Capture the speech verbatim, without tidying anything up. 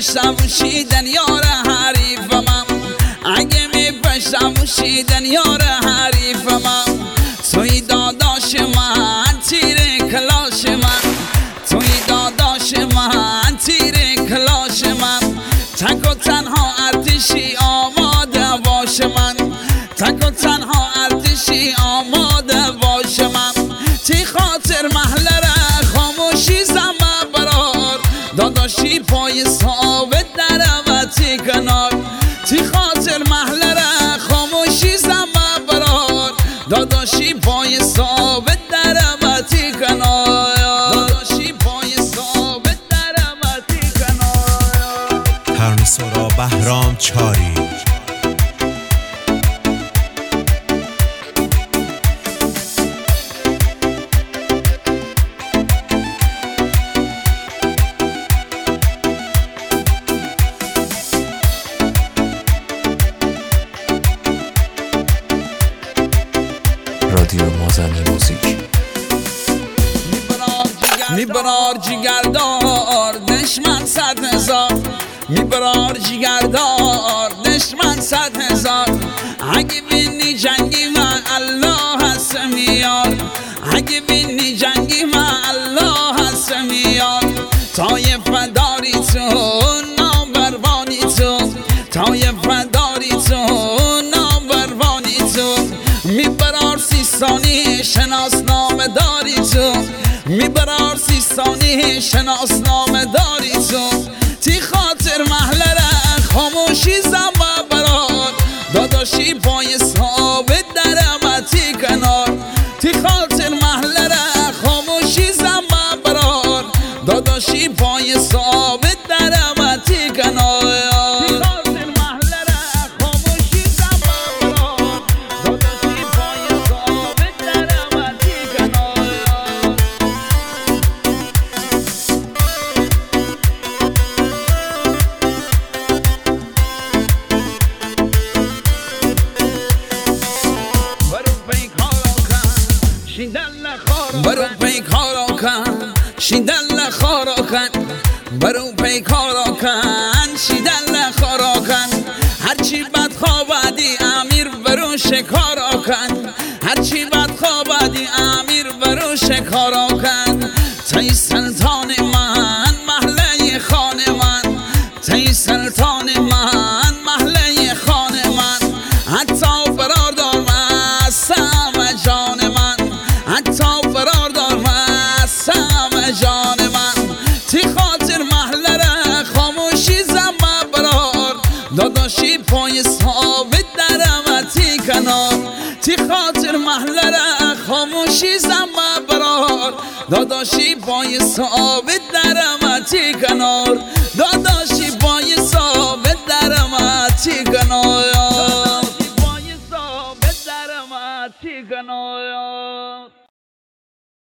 میپشتم شیدن یار حریفم، اگه میپشتم شیدن یار حریفم، توی داداش من تیر کلاش من، توی داداش من تیر کلاش من، تک و تنها ارتشی آماده باش من، تک و تنها ارتشی آماده باش من، تی خاطر محلره خاموشی زمه برار، داداشی پای ثابت نروتی کنار، تی خاطر محلره خاموشی زمه برار، داداشی پای ثابت نروتی کنار، داداشی پای ثابت نروتی کنار. ترانه‌سرا بهرام چاری. رادیو مازنی موزیک. میبرار جگردار دشمن صد هزار، میبرار جگردار دشمن صد هزار، اگه بینی جنگی من الله هست میار، اگه بینی جنگی من الله هست میار، طایف داری تو نامبروانی تو، طایف داری تو نامبروانی تو، میبرار سیستانی شناسنامه داری تو، میبرار سیستانی شناسنامه داری تو، تی خاطر محلره خاموشی زمه برار، داداشی پای ثابت درمتی کنار، تی خاطر محلره خاموشی زمه برار، داداشی پای ثابت درمتی کنار. برو پیکارا کن شیدل خارا کن، برو پیکارا کن شیدل خارا کن، هرچی بد خوابدی امیر برو شکارا کن، هرچی بد خوابدی امیر برو شکارا کن، تی سلطان من محله خان من، تی سلطان من محله خان من، حتی برادر من سم جان من، حتی برادر من سم جان من، تی خاطر محلره خاموشی زمه برار، داداشی پای ثابت درمتی کنار، تی خاطر محلره خاموشی زمه برار، داداشی پای ثابت درمتی کنار.